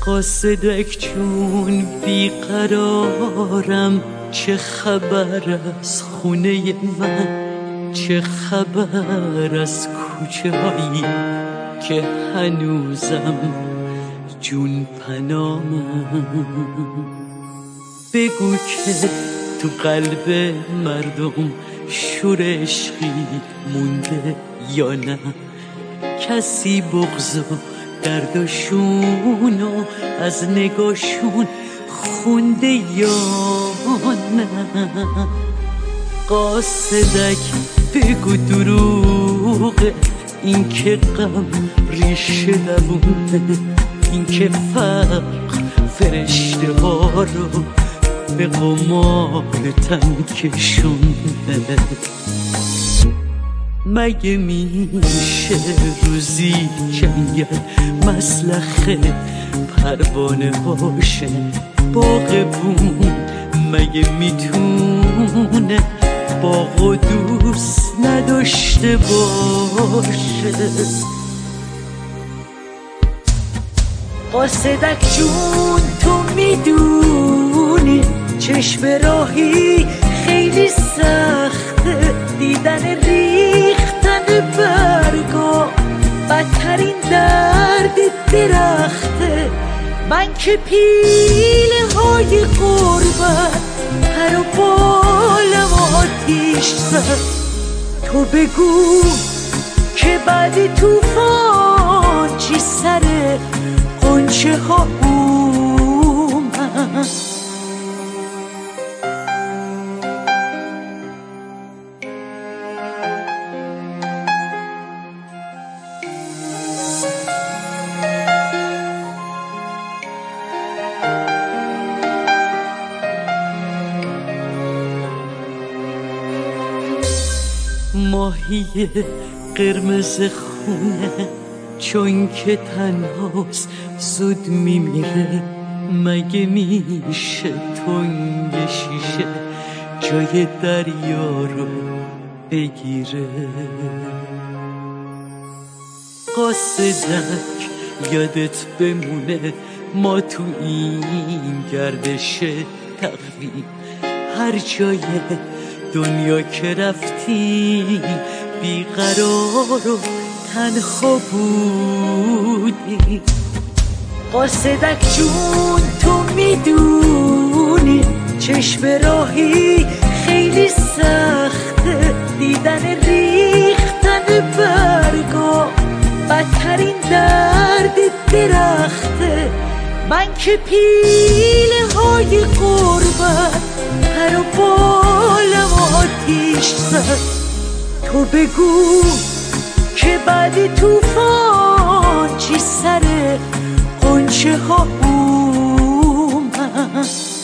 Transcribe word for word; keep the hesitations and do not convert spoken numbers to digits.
قاصدک چون بیقرارم، چه خبر از خونه من، چه خبر از کوچه هایی که هنوزم جون پنامم. بگو که تو قلب مردم شور عشقی مونده یا نه، کسی بغض و دردشونو از نگاشون خونده یا نه. قاصدک بگو دروغه این که غم ریشه دوونه، این که فقر فرشته ها رو به قمار تن کشونده. مگه میشه روزی جنگل مسلخه پروانه باشه باغبون؟ مگه میتونه باغ و دوست نداشته باشه؟ قاصدک جون تو میدونی چشم راهی خیلی سخته، دیدن ریختن برگا بدترین درد درخته. من که پیله های غربت پر و بالم آتیش زد، تو بگو که بعد توفان چی سر غنچه ها اومد. ماهی قرمز خونه چون که تنهاست زود میمیره، مگه میشه تنگ شیشه جای دریا رو بگیره؟ قاصدک یادت بمونه ما تو این گردش تقویم هر جای دنیا که رفتی بیقرار و تنها بودی. قاصدک جون تو میدونی چشم راهی خیلی سخته، دیدن ریختن برگا بدترین درد درخته. من که پیله های غربت پر و بالم آتیش زد، تو بگو که بعد توفان چی سر غنچه ها اومد.